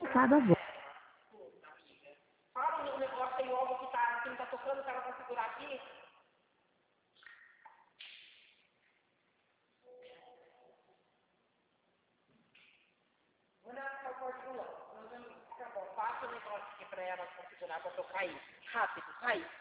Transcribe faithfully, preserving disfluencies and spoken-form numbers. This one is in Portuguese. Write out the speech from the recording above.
cada voz. Fala um negócio aí logo que, tá, que não tá tocando, o cara vai segurar aqui. Passa o negócio aqui pra ela configurar pra tocar aí. Rápido, vai.